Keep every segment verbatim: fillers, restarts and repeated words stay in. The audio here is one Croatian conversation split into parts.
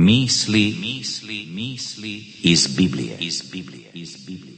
Misli, misli, misli iz Biblije, iz Biblije, iz Biblije.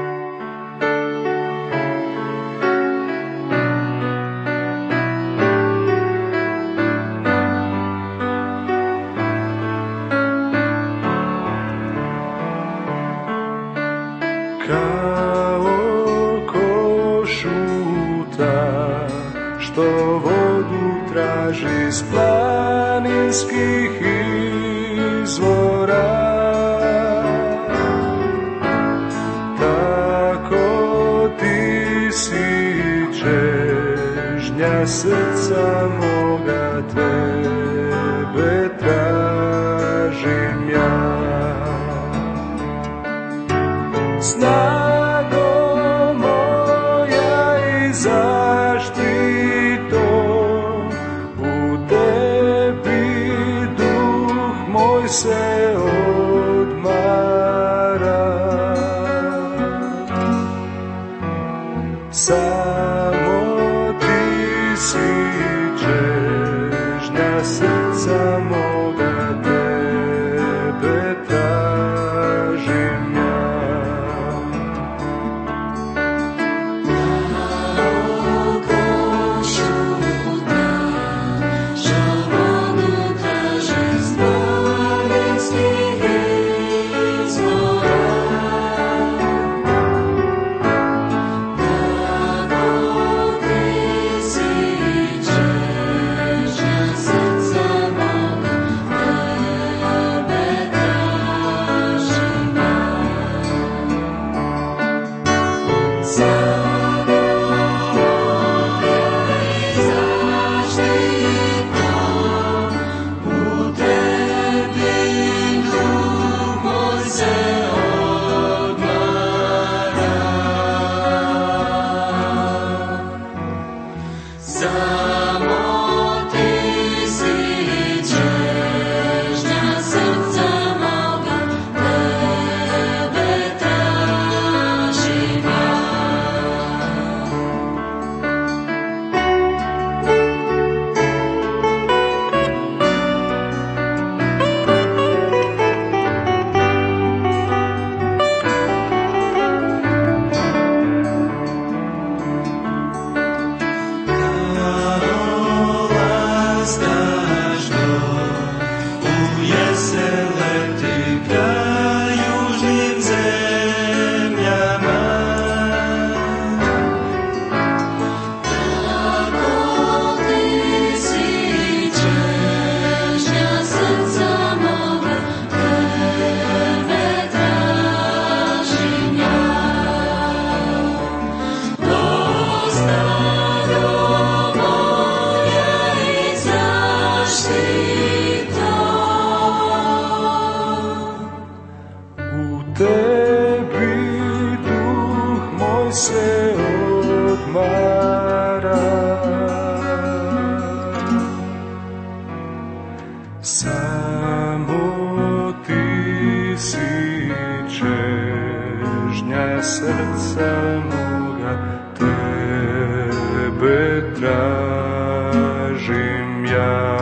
Kao košuta što vodu traži s planinskih izvora, tako ti si čežnja srca moga, tebe tražim ja. Snago moja i zaštito, u tebi duh moj se odmara. Samo ti si čežnja srca moga, tebe tražim ja. Samo ti si čežnja srca moga, tebe tražim ja.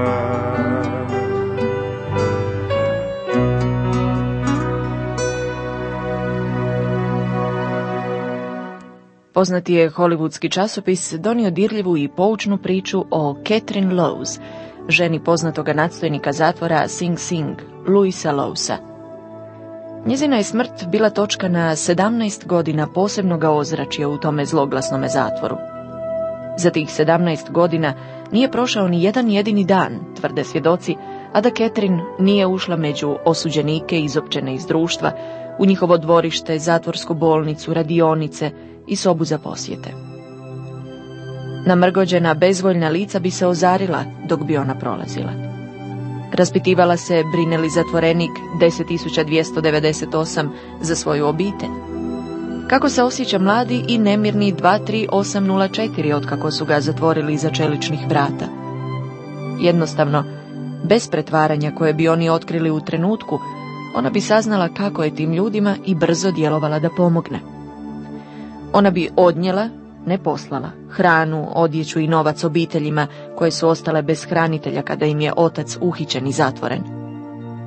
Poznati je hollywoodski časopis donio dirljivu i poučnu priču o Catherine Lowes, ženi poznatoga nadstojnika zatvora Sing Sing, Louisa Lowesa. Njezina je smrt bila točka na sedamnaest godina posebnoga ozračja u tome zloglasnome zatvoru. Za tih sedamnaest godina nije prošao ni jedan jedini dan, tvrde svjedoci, a da Catherine nije ušla među osuđenike izopćene iz društva, u njihovo dvorište, zatvorsku bolnicu, radionice i sobu za posjete. Namrgođena, bezvoljna lica bi se ozarila dok bi ona prolazila. Raspitivala se brine li zatvorenik deset tisuća dvjesto devedeset osam za svoju obitelj. Kako se osjeća mladi i nemirni dva tri osam nula četiri otkako su ga zatvorili iza čeličnih vrata. Jednostavno, bez pretvaranja koje bi oni otkrili u trenutku, ona bi saznala kako je tim ljudima i brzo djelovala da pomogne. Ona bi odnijela, ne poslala, hranu, odjeću i novac obiteljima koje su ostale bez hranitelja kada im je otac uhićen i zatvoren.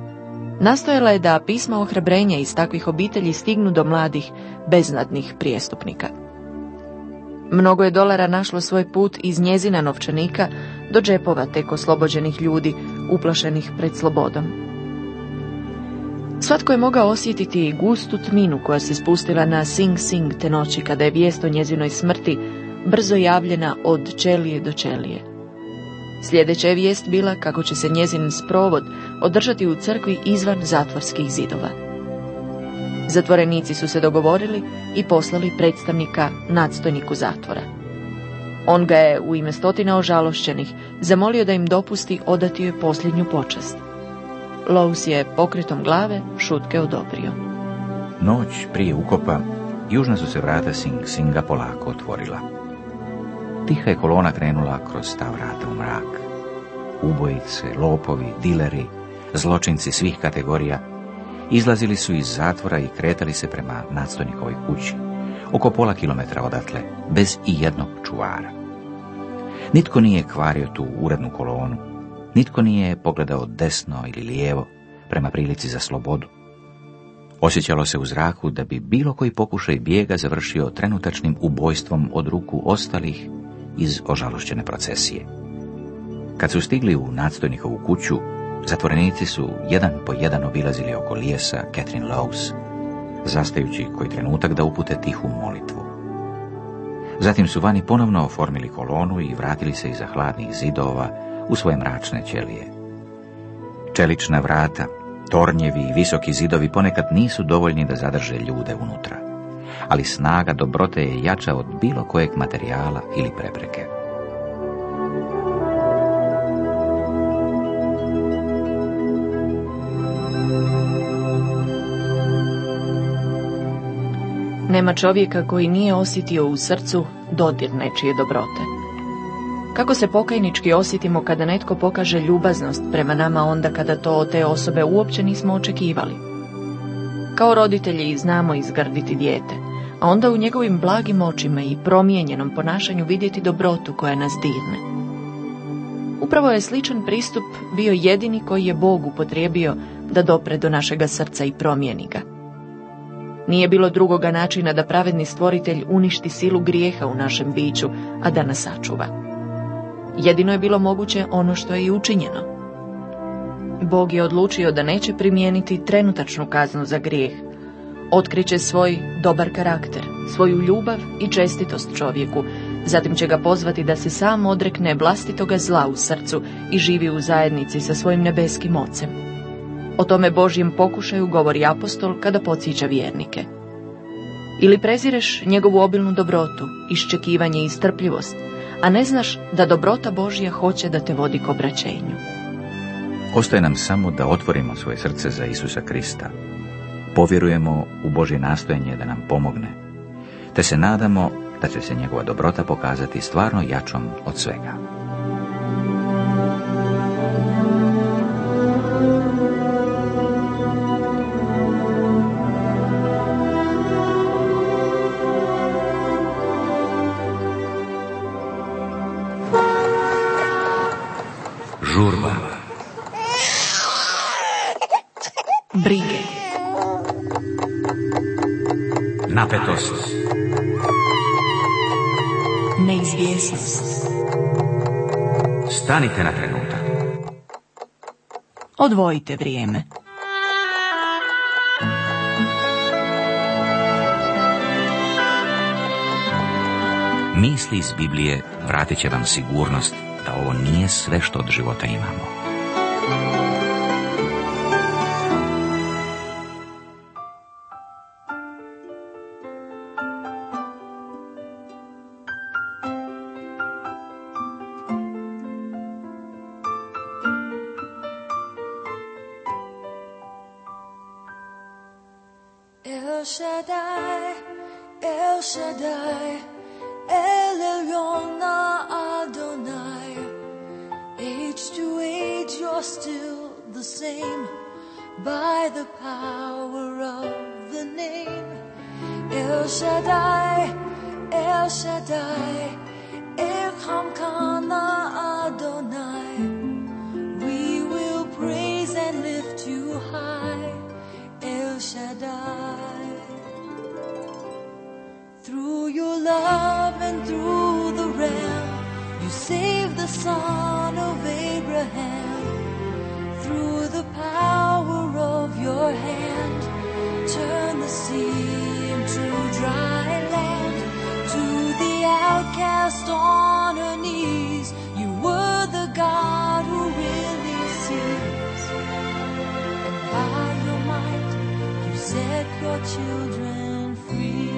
Nastojala je da pisma ohrabrenja iz takvih obitelji stignu do mladih, beznadnih prijestupnika. Mnogo je dolara našlo svoj put iz njezina novčanika do džepova tek oslobođenih ljudi, uplašenih pred slobodom. Svatko je mogao osjetiti gustu tminu koja se spustila na Sing Sing te noći kada je vijest o njezinoj smrti brzo javljena od ćelije do ćelije. Sljedeća je vijest bila kako će se njezin sprovod održati u crkvi izvan zatvorskih zidova. Zatvorenici su se dogovorili i poslali predstavnika nadstojniku zatvora. On ga je u ime stotina ožalošćenih zamolio da im dopusti odati joj posljednju počast. Lous je pokretom glave šutke odobrio. Noć prije ukopa južna su se vrata Sing Singa polako otvorila. Tiha je kolona krenula kroz ta vrata u mrak. Ubojice, lopovi, dileri, zločinci svih kategorija izlazili su iz zatvora i kretali se prema nadstojnikovoj kući, oko pola kilometra odatle, bez i jednog čuvara. Nitko nije kvario tu urednu kolonu, nitko nije pogledao desno ili lijevo prema prilici za slobodu. Osjećalo se u zraku da bi bilo koji pokušaj bijega završio trenutačnim ubojstvom od ruku ostalih iz ožalošćene procesije. Kad su stigli u nadstojnikovu kuću, zatvorenici su jedan po jedan obilazili oko lijesa Catherine Lous, zastajući koji trenutak da upute tihu molitvu. Zatim su vani ponovno oformili kolonu i vratili se iza hladnih zidova u svoje mračne ćelije. Čelična vrata, tornjevi i visoki zidovi ponekad nisu dovoljni da zadrže ljude unutra, ali snaga dobrote je jača od bilo kojeg materijala ili prepreke. Nema čovjeka koji nije osjetio u srcu dodir nečije dobrote. Kako se pokajnički osjetimo kada netko pokaže ljubaznost prema nama onda kada to od te osobe uopće nismo očekivali. Kao roditelji znamo izgrditi dijete, a onda u njegovim blagim očima i promijenjenom ponašanju vidjeti dobrotu koja nas dirne. Upravo je sličan pristup bio jedini koji je Bog upotrijebio da dopre do našega srca i promijeni ga. Nije bilo drugoga načina da pravedni stvoritelj uništi silu grijeha u našem biću, a da nas sačuva. Jedino je bilo moguće ono što je i učinjeno. Bog je odlučio da neće primijeniti trenutačnu kaznu za grijeh. Otkriće svoj dobar karakter, svoju ljubav i čestitost čovjeku, zatim će ga pozvati da se sam odrekne vlastitoga zla u srcu i živi u zajednici sa svojim nebeskim ocem. O tome Božjem pokušaju govori apostol kada podsjeća vjernike. Ili prezireš njegovu obilnu dobrotu, iščekivanje i strpljivost, a ne znaš da dobrota Božja hoće da te vodi k obraćenju. Ostaje nam samo da otvorimo svoje srce za Isusa Krista, povjerujemo u Božje nastojanje da nam pomogne, te se nadamo da će se njegova dobrota pokazati stvarno jačom od svega. Žurba. Brige. Napetost. Neizvjesnost. Stanite na trenutak. Odvojite vrijeme. Misli iz Biblije vratit će vam sigurnost da ovo nije sve što od života imamo. El Shaddai, El Shaddai, El Elyon Adonai. Age to age you're still the same by the power of the name. El Shaddai, El Shaddai, Elkamkana Adonai. We will praise and lift you high. children free.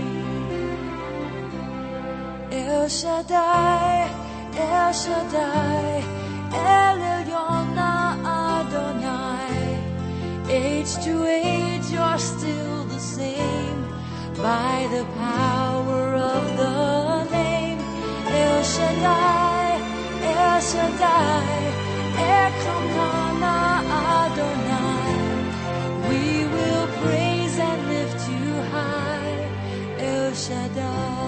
El Shaddai, El Shaddai, El Elyon Adonai. Age to age you're still the same, by the power of the name. El Shaddai, El Shaddai, Elkamkana Adonai. We will praise and lift you high, El Shaddai.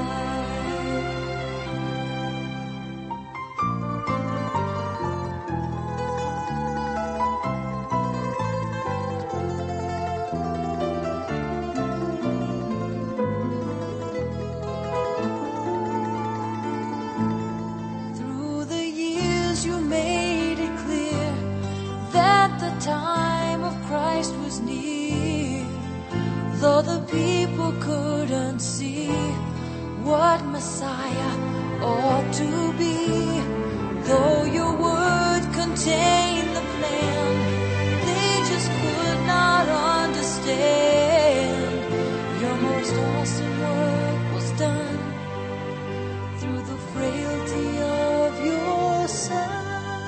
Time of Christ was near, though the people couldn't see what Messiah ought to be. Though your word contained the plan, they just could not understand. Your most awesome work was done through the frailty of your Son.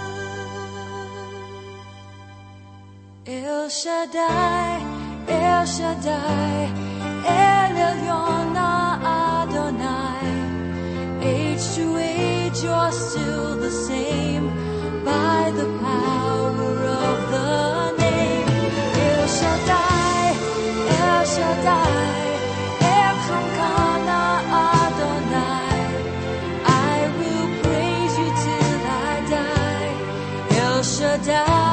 El Shaddai, El Shaddai, El Elyon Adonai. Age to age you're still the same, by the power of the name. El Shaddai, El Shaddai, Elkamkana Adonai. I will praise you till I die, El Shaddai.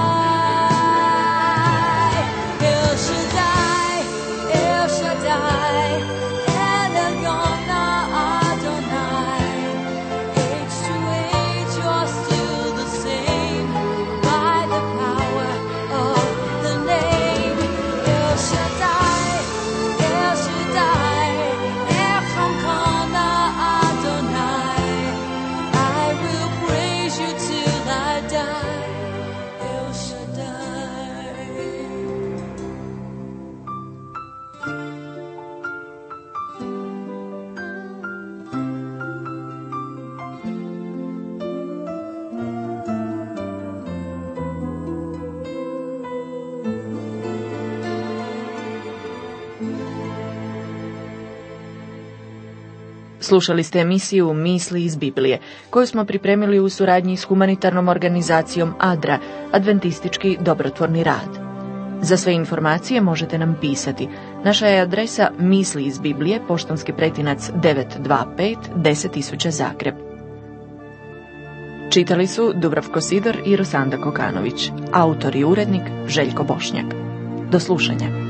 Slušali ste emisiju Misli iz Biblije, koju smo pripremili u suradnji s humanitarnom organizacijom ADRA, Adventistički dobrotvorni rad. Za sve informacije možete nam pisati. Naša je adresa Misli iz Biblije, poštanski pretinac devet dva pet deset tisuća Zagreb. Čitali su Dubravko Sidor i Rosanda Kokanović. Autor i urednik Željko Bošnjak. Do slušanja.